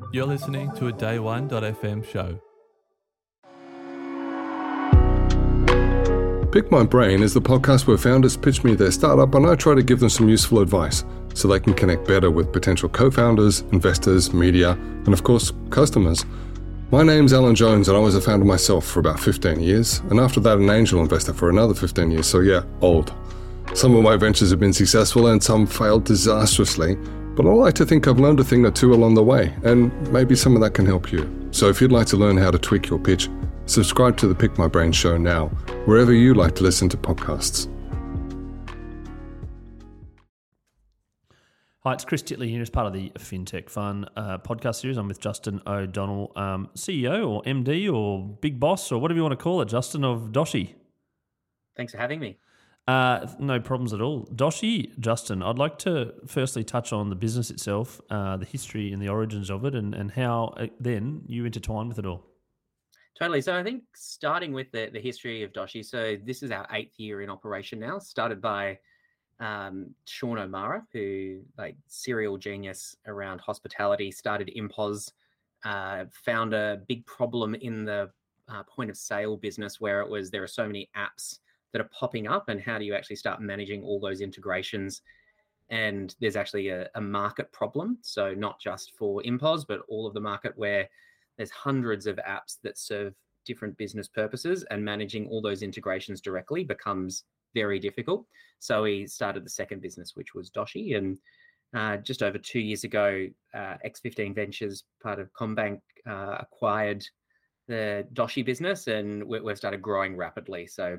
You're listening to a Day1.fm show. Pick My Brain is the podcast where founders pitch me their startup and I try to give them some useful advice so they can connect better with potential co-founders, investors, media, and of course, customers. My name's Alan Jones and I was a founder myself for about 15 years, and after that an angel investor for another 15 years, so yeah, old. Some of my ventures have been successful and some failed disastrously, but I like to think I've learned a thing or two along the way, and maybe some of that can help you. So if you'd like to learn how to tweak your pitch, subscribe to the Pick My Brain show now, wherever you like to listen to podcasts. Hi, it's Chris Titley here as part of the FinTech Fun podcast series. I'm with Justin O'Donnell, CEO or MD or big boss or whatever you want to call it, Justin, of Doshii. Thanks for having me. No problems at all. Doshii, Justin, I'd like to firstly touch on the business itself, the history and the origins of it, and how then you intertwine with it all. Totally. So I think starting with the history of Doshii, so this is our 8th year in operation now, started by Sean O'Mara, who, like, serial genius around hospitality, started Impoz, found a big problem in the point of sale business where there are so many apps that are popping up, and how do you actually start managing all those integrations? And there's actually a market problem. So not just for Impoz, but all of the market where there's hundreds of apps that serve different business purposes, and managing all those integrations directly becomes very difficult. So he started the second business, which was Doshii. And just over 2 years ago, X15 Ventures, part of CommBank, acquired the Doshii business, and we've started growing rapidly. So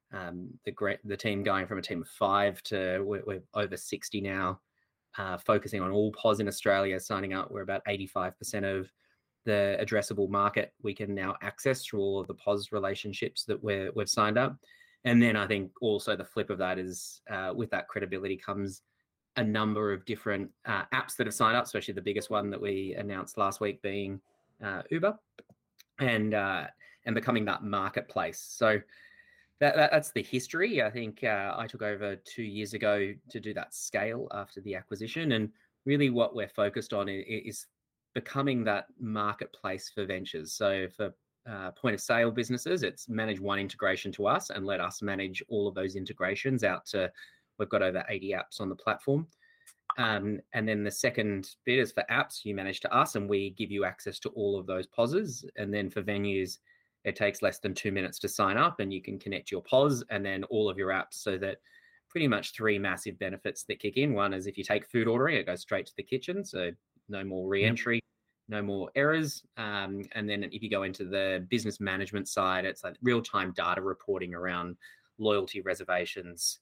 the team going from a team of 5 to we're over 60 now, focusing on all POS in Australia, signing up. We're about 85% of the addressable market we can now access through all of the POS relationships that we've signed up. And then I think also the flip of that is with that credibility comes a number of different apps that have signed up, especially the biggest one that we announced last week being Uber, and becoming that marketplace. So that's the history. I think I took over 2 years ago to do that scale after the acquisition. And really what we're focused on is becoming that marketplace for ventures. So for point of sale businesses, it's manage one integration to us and let us manage all of those integrations out to, we've got over 80 apps on the platform. And then the second bit is for apps, you manage to us and we give you access to all of those POSs. And then for venues, it takes less than 2 minutes to sign up and you can connect your POS and then all of your apps, so that pretty much 3 massive benefits that kick in. One is if you take food ordering, it goes straight to the kitchen. So no more re-entry, no more errors. And then if you go into the business management side, it's like real-time data reporting around loyalty reservations,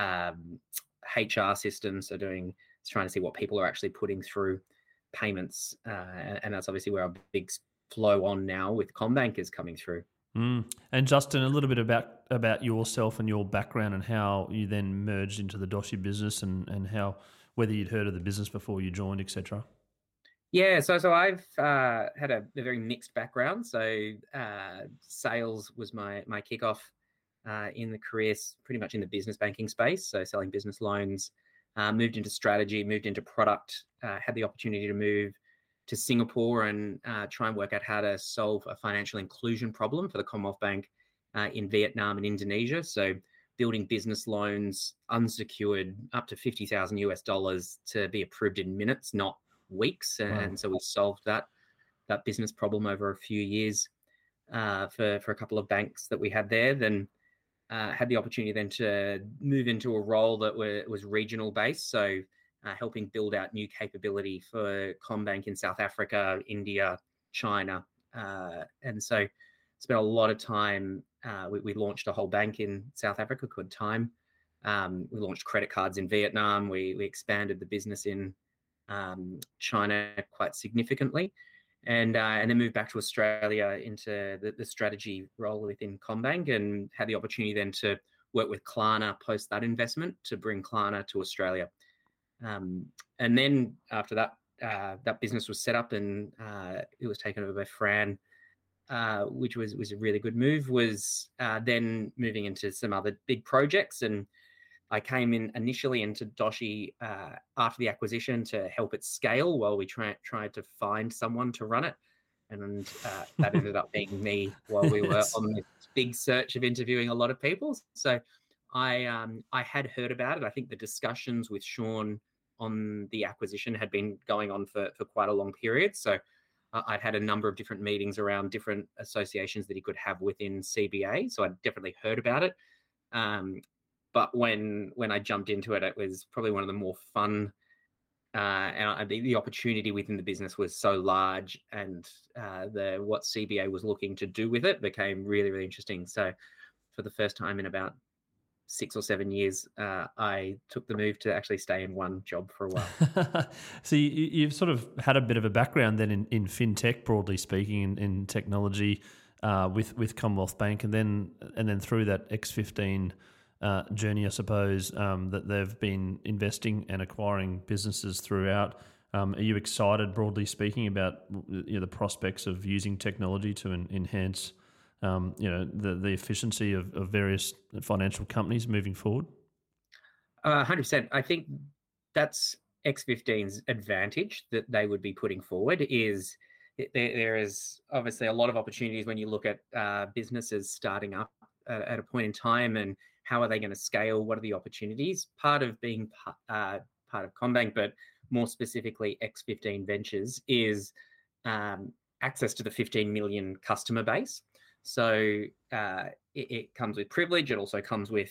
HR systems. So trying to see what people are actually putting through payments. And that's obviously where our big flow on now with CommBank is coming through. And Justin, a little bit about yourself and your background and how you then merged into the Doshii business, and how, whether you'd heard of the business before you joined, etc. Yeah, so I've had a very mixed background. So sales was my kickoff in the career, pretty much in the business banking space. So selling business loans, moved into strategy, moved into product, had the opportunity to move to Singapore and try and work out how to solve a financial inclusion problem for the Commonwealth Bank in Vietnam and Indonesia. So building business loans, unsecured, up to $50,000 to be approved in minutes, not weeks. And so we solved that business problem over a few years for a couple of banks that we had there. Then had the opportunity then to move into a role that was regional based. So helping build out new capability for CommBank in South Africa, India, China. And so spent a lot of time. We launched a whole bank in South Africa called Time. We launched credit cards in Vietnam. We expanded the business in China quite significantly. And then moved back to Australia into the strategy role within CommBank, and had the opportunity then to work with Klarna post that investment to bring Klarna to Australia. And then after that, that business was set up and it was taken over by Fran, which was a really good move. Was then moving into some other big projects, and I came in initially into Doshii after the acquisition to help it scale while we tried to find someone to run it. And that ended up being me while we were on this big search of interviewing a lot of people. So I had heard about it. I think the discussions with Sean on the acquisition had been going on for quite a long period. So I'd had a number of different meetings around different associations that he could have within CBA. So I'd definitely heard about it. But when I jumped into it, it was probably one of the more fun, and the opportunity within the business was so large, and what CBA was looking to do with it became really, really interesting. So for the first time in about 6 or 7 years, I took the move to actually stay in one job for a while. So you've sort of had a bit of a background then in fintech, broadly speaking, in technology with Commonwealth Bank, and then through that X15 journey, I suppose, that they've been investing and acquiring businesses throughout. Are you excited, broadly speaking, about the prospects of using technology to enhance the efficiency of various financial companies moving forward? 100%. I think that's X15's advantage that they would be putting forward is there is obviously a lot of opportunities when you look at businesses starting up at a point in time, and how are they going to scale? What are the opportunities? Part of being part of CommBank, but more specifically X15 Ventures, is access to the 15 million customer base. So it comes with privilege. It also comes with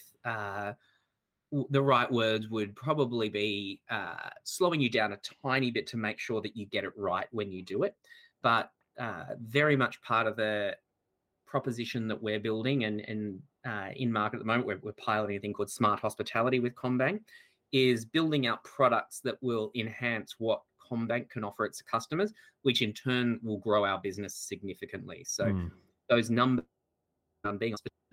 the right words would probably be slowing you down a tiny bit to make sure that you get it right when you do it. But very much part of the proposition that we're building and in market at the moment, we're piloting a thing called Smart Hospitality with CommBank, is building out products that will enhance what CommBank can offer its customers, which in turn will grow our business significantly. So those numbers being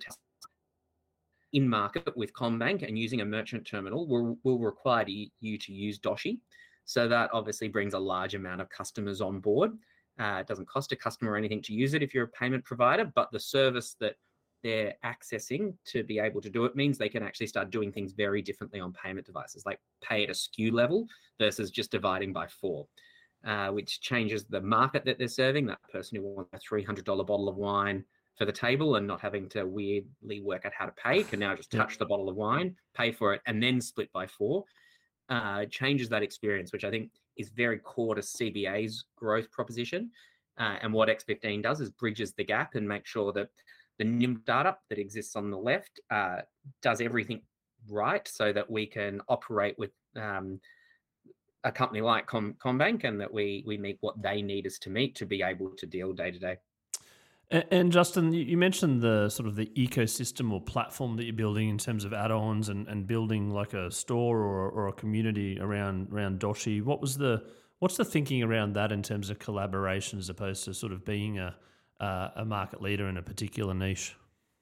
in market with CommBank and using a merchant terminal will require you to use Doshii. So that obviously brings a large amount of customers on board. It doesn't cost a customer anything to use it if you're a payment provider, but the service that they're accessing to be able to do it means they can actually start doing things very differently on payment devices, like pay at a SKU level versus just dividing by 4, which changes the market that they're serving. That person who wants a $300 bottle of wine for the table and not having to weirdly work out how to pay can now just touch the bottle of wine, pay for it, and then split by 4. Changes that experience, which I think is very core to CBA's growth proposition. And what X15 does is bridges the gap and make sure that the NIM startup that exists on the left does everything right so that we can operate with a company like CommBank, and that we meet what they need us to meet to be able to deal day to day. And Justin, you mentioned the sort of the ecosystem or platform that you're building in terms of add-ons and building like a store or a community around Doshii. What's the thinking around that in terms of collaboration as opposed to sort of being a market leader in a particular niche?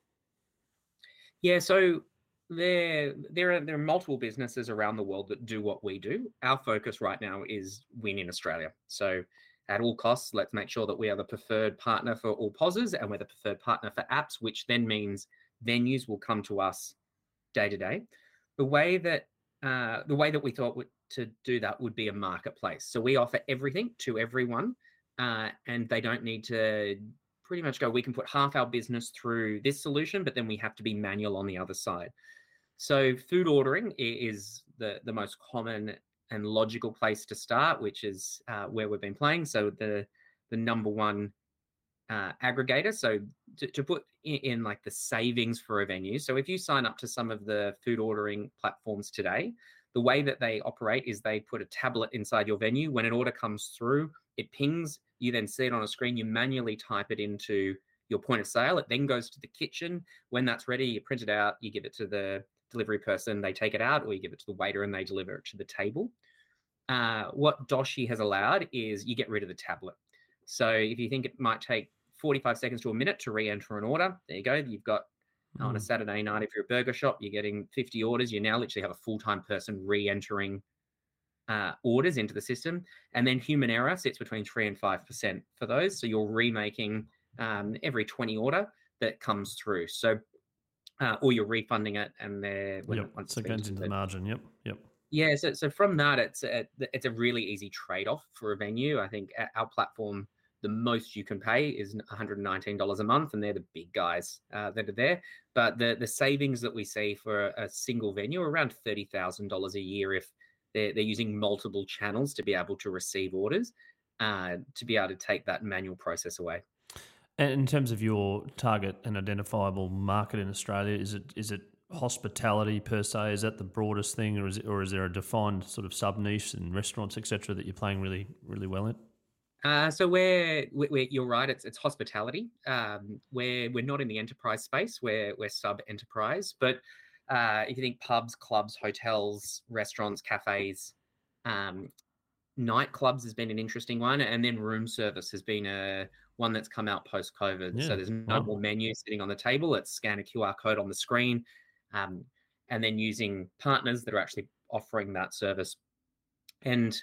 Yeah, so there are multiple businesses around the world that do what we do. Our focus right now is win in Australia. So at all costs, let's make sure that we are the preferred partner for all POSs, and we're the preferred partner for apps, which then means venues will come to us day to day. The way that we thought to do that would be a marketplace. So we offer everything to everyone, and they don't need to pretty much go, we can put half our business through this solution, but then we have to be manual on the other side. So food ordering is the most common and logical place to start, which is where we've been playing. So the number one aggregator. So to put in like the savings for a venue. So if you sign up to some of the food ordering platforms today, the way that they operate is they put a tablet inside your venue. When an order comes through, it pings, you then see it on a screen, you manually type it into your point of sale. It then goes to the kitchen. When that's ready, you print it out, you give it to the delivery person, they take it out, or you give it to the waiter and they deliver it to the table. What Doshii has allowed is you get rid of the tablet. So if you think it might take 45 seconds to a minute to re-enter an order, there you go. You've got on a Saturday night, if you're a burger shop, you're getting 50 orders. You now literally have a full-time person re-entering orders into the system. And then human error sits between 3 and 5% for those. So you're remaking every 20 order that comes through. So or you're refunding it, and once So it goes into the margin. Yep. Yeah, so from that, it's a really easy trade-off for a venue. I think our platform, the most you can pay is $119 a month, and they're the big guys that are there. But the savings that we see for a single venue are around $30,000 a year if they're using multiple channels to be able to receive orders, to be able to take that manual process away. And in terms of your target and identifiable market in Australia, is it hospitality per se? Is that the broadest thing, or is there a defined sort of sub niche in restaurants, etc., that you're playing really, really well in? So we're you're right. It's hospitality. We're not in the enterprise space. We're sub enterprise. But if you think pubs, clubs, hotels, restaurants, cafes, nightclubs has been an interesting one, and then room service has been one that's come out post COVID. Yeah. So there's no more menu sitting on the table. It's scan a QR code on the screen, and then using partners that are actually offering that service. And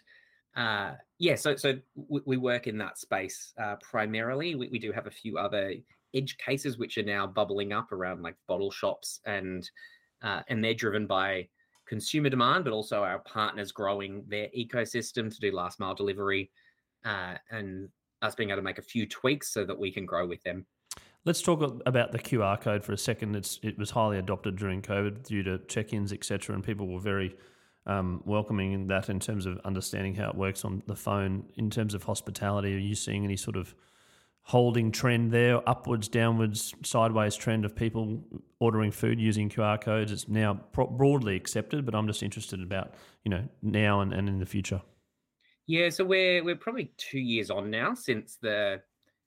so we work in that space primarily. We do have a few other edge cases which are now bubbling up around like bottle shops, and they're driven by consumer demand, but also our partners growing their ecosystem to do last mile delivery, and us being able to make a few tweaks so that we can grow with them. Let's talk about the QR code for a second. It was highly adopted during COVID due to check-ins, etc., and people were very welcoming in that in terms of understanding how it works on the phone. In terms of hospitality, are you seeing any sort of holding trend there, upwards, downwards, sideways trend of people ordering food using QR codes? It's now broadly accepted, but I'm just interested about now and in the future. Yeah, so we're probably 2 years on now since the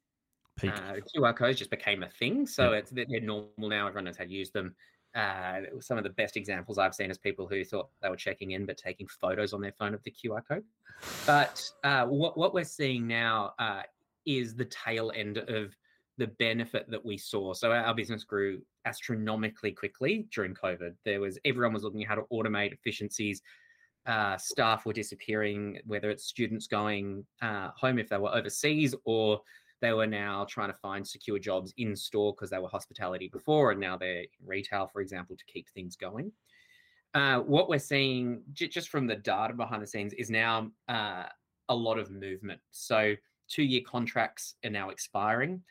QR codes just became a thing. So they're normal now. Everyone knows how to use them. Some of the best examples I've seen is people who thought they were checking in but taking photos on their phone of the QR code. But what we're seeing now is the tail end of the benefit that we saw. So our business grew astronomically quickly during COVID. Everyone was looking at how to automate efficiencies. Staff were disappearing, whether it's students going home if they were overseas, or they were now trying to find secure jobs in store because they were hospitality before, and now they're retail, for example, to keep things going. What we're seeing just from the data behind the scenes is now a lot of movement. So 2-year contracts are now expiring.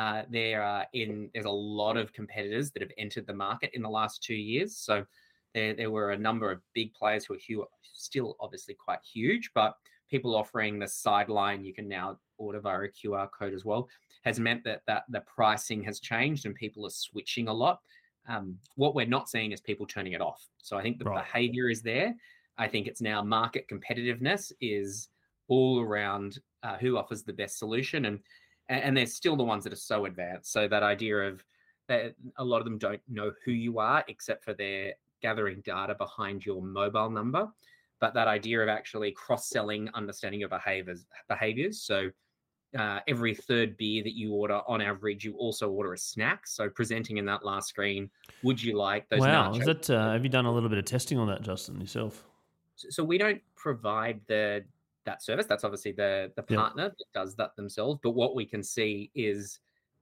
There's a lot of competitors that have entered the market in the last 2 years. So there were a number of big players who are still obviously quite huge, but people offering the sideline, you can now order via a QR code as well, has meant that the pricing has changed and people are switching a lot. What we're not seeing is people turning it off. So I think the behavior is there. I think it's now market competitiveness is all around who offers the best solution. And they're still the ones that are so advanced. So that idea of that a lot of them don't know who you are except for their gathering data behind your mobile number. But that idea of actually cross-selling, understanding your behaviors. So every third beer that you order, on average, you also order a snack. So presenting in that last screen, would you like those nachos? Is that, have you done a little bit of testing on that, Justin, yourself? So we don't provide that service. That's obviously the partner that does that themselves. But what we can see is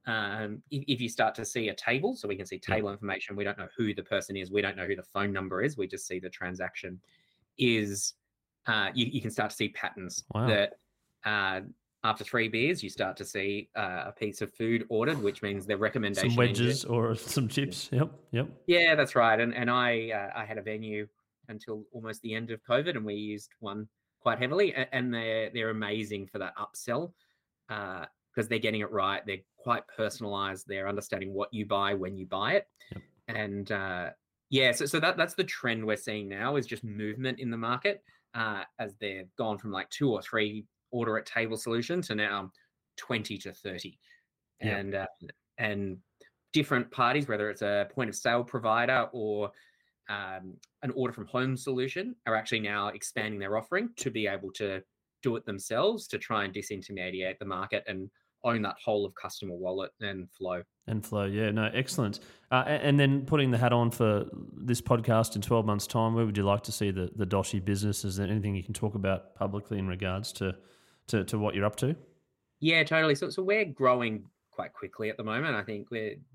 if you start to see a table, so we can see table information, we don't know who the person is, we don't know who the phone number is, we just see the transaction, is you can start to see patterns that after 3 beers, you start to see a piece of food ordered, which means their recommendation. Some wedges or some chips. Yep. Yeah, that's right. And I had a venue until almost the end of COVID, and we used one quite heavily, and they're amazing for that upsell because they're getting it right. They're quite personalized. They're understanding what you buy when you buy it. Yep. And so that's the trend we're seeing now, is just movement in the market as they've gone from like 2 or 3 order at table solution to now 20 to 30. Yep. And different parties, whether it's a point of sale provider or an order from home solution, are actually now expanding their offering to be able to do it themselves to try and disintermediate the market and own that whole of customer wallet and flow. Yeah, no, excellent. And then putting the hat on for this podcast in 12 months' time, where would you like to see the Doshii business? Is there anything you can talk about publicly in regards to what you're up to? Yeah, totally. So we're growing quite quickly at the moment. I think we're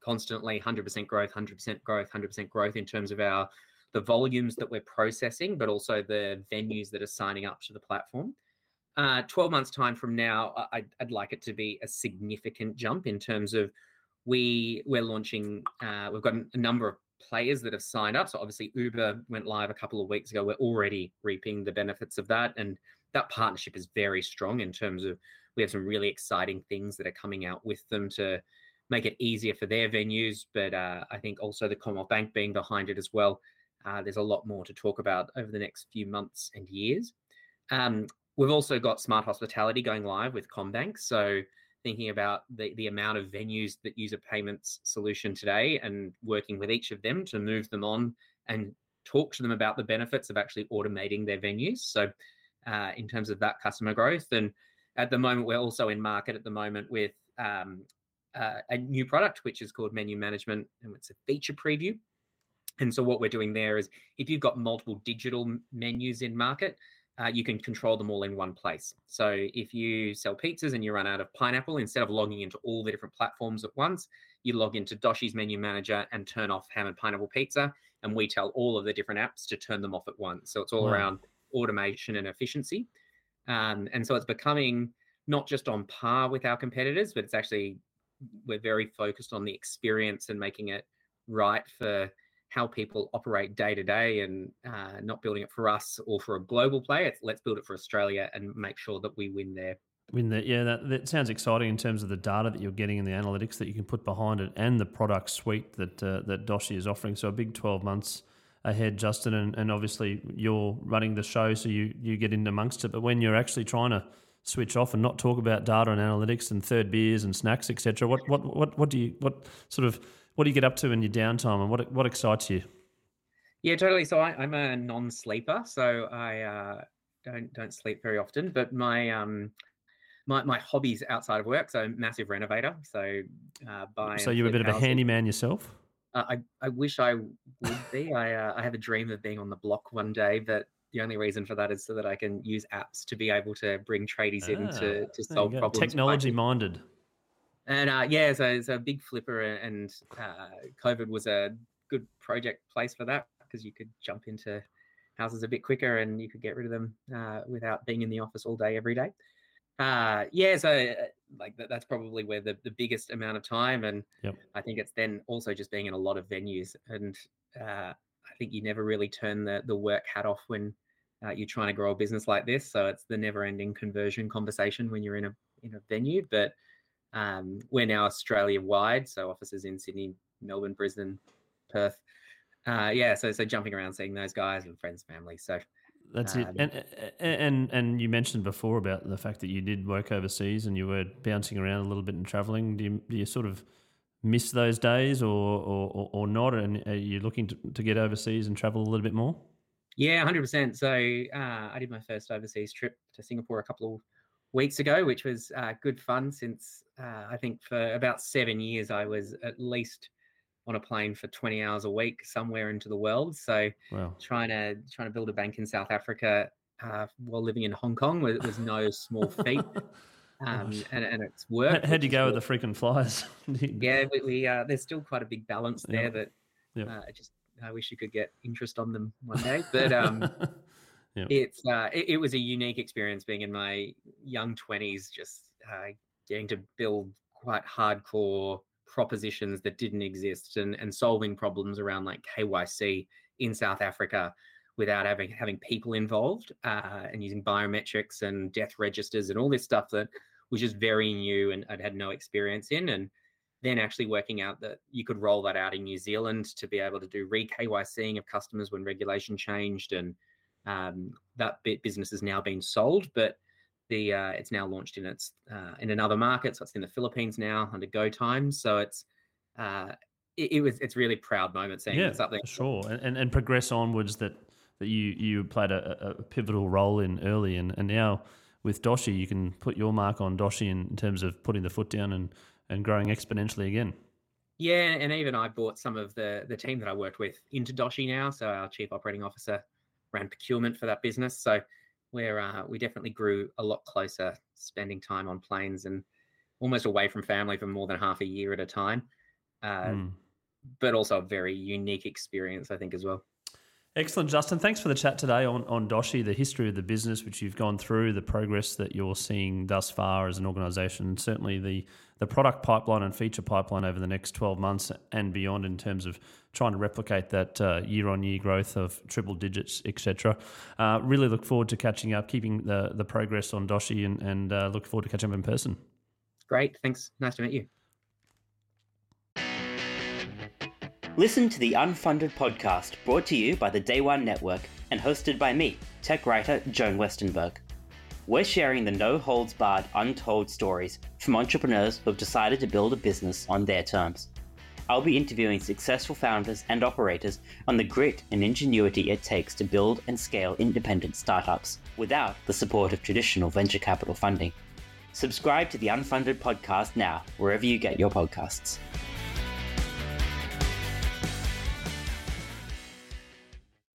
constantly 100% growth, 100% growth, 100% growth in terms of the volumes that we're processing, but also the venues that are signing up to the platform. 12 months time from now, I'd like it to be a significant jump in terms of we're launching. We've got a number of players that have signed up. So obviously Uber went live a couple of weeks ago. We're already reaping the benefits of that. And that partnership is very strong in terms of we have some really exciting things that are coming out with them to make it easier for their venues. But I think also the Commonwealth Bank being behind it as well. There's a lot more to talk about over the next few months and years. We've also got Smart Hospitality going live with CommBank. So thinking about the amount of venues that use a payments solution today and working with each of them to move them on and talk to them about the benefits of actually automating their venues. So in terms of that customer growth. And at the moment, we're also in market at the moment with a new product, which is called Menu Management, and it's a feature preview. And so what we're doing there is if you've got multiple digital menus in market, you can control them all in one place. So if you sell pizzas and you run out of pineapple, instead of logging into all the different platforms at once, you log into Doshi's Menu Manager and turn off ham and pineapple pizza, and we tell all of the different apps to turn them off at once. So it's all around automation and efficiency. And so it's becoming not just on par with our competitors, but it's actually, we're very focused on the experience and making it right for how people operate day to day, and not building it for us or for a global player. Let's build it for Australia and make sure that we win there. Yeah, that sounds exciting in terms of the data that you're getting and the analytics that you can put behind it, and the product suite that Doshi is offering. So a big 12 months ahead, Justin, and obviously you're running the show, so you get in amongst it. But when you're actually trying to switch off and not talk about data and analytics and third beers and snacks, etc., what do you get up to in your downtime, and what excites you? Yeah, totally. So I'm a non-sleeper, so I don't sleep very often. But my hobbies outside of work, so massive renovator. So So you're a bit of a handyman yourself? I wish I would be. I have a dream of being on the block one day, but the only reason for that is so that I can use apps to be able to bring tradies in to solve problems. Technology minded. And so a big flipper, and COVID was a good project place for that, because you could jump into houses a bit quicker and you could get rid of them without being in the office all day, every day. So that's probably where the biggest amount of time, and I think it's then also just being in a lot of venues, and I think you never really turn the work hat off when you're trying to grow a business like this. So it's the never-ending conversion conversation when you're in a venue, but we're now Australia-wide, so offices in Sydney, Melbourne, Brisbane, Perth. So jumping around, seeing those guys and friends, family. So that's it. And you mentioned before about the fact that you did work overseas and you were bouncing around a little bit and travelling. Do you sort of miss those days or not? And are you looking to get overseas and travel a little bit more? Yeah, 100%. So I did my first overseas trip to Singapore a couple of weeks ago, which was good fun, since I think for about 7 years I was at least on a plane for 20 hours a week somewhere into the world. So trying to build a bank in South Africa while living in Hong Kong was no small feat. And it's worked. How'd you go with the frequent flyers? Yeah, we there's still quite a big balance there that I wish you could get interest on them one day. But it was a unique experience being in my young 20s, just getting to build quite hardcore propositions that didn't exist, and solving problems around like KYC in South Africa without having people involved, and using biometrics and death registers and all this stuff that was just very new and I'd had no experience in. And then actually working out that you could roll that out in New Zealand to be able to do re-KYCing of customers when regulation changed, and that business has now been sold, but it's now launched in another market. So it's in the Philippines now under Go Time. So it's really proud moment seeing something. Sure, and progress onwards that you played a pivotal role in early, and now with Doshi you can put your mark on Doshi in terms of putting the foot down and growing exponentially again. Yeah, and even I brought some of the team that I worked with into Doshi now. So our chief operating officer ran procurement for that business. So we definitely grew a lot closer, spending time on planes and almost away from family for more than half a year at a time. but also a very unique experience, I think, as well. Excellent, Justin. Thanks for the chat today on Doshii, the history of the business, which you've gone through, the progress that you're seeing thus far as an organisation, certainly the product pipeline and feature pipeline over the next 12 months and beyond in terms of trying to replicate that year-on-year growth of triple digits, etc. Really look forward to catching up, keeping the progress on Doshii and look forward to catching up in person. Great. Thanks. Nice to meet you. Listen to the Unfunded podcast, brought to you by the Day One Network and hosted by me, tech writer Joan Westenberg. We're sharing the no-holds-barred untold stories from entrepreneurs who have decided to build a business on their terms. I'll be interviewing successful founders and operators on the grit and ingenuity it takes to build and scale independent startups without the support of traditional venture capital funding. Subscribe to the Unfunded podcast now, wherever you get your podcasts.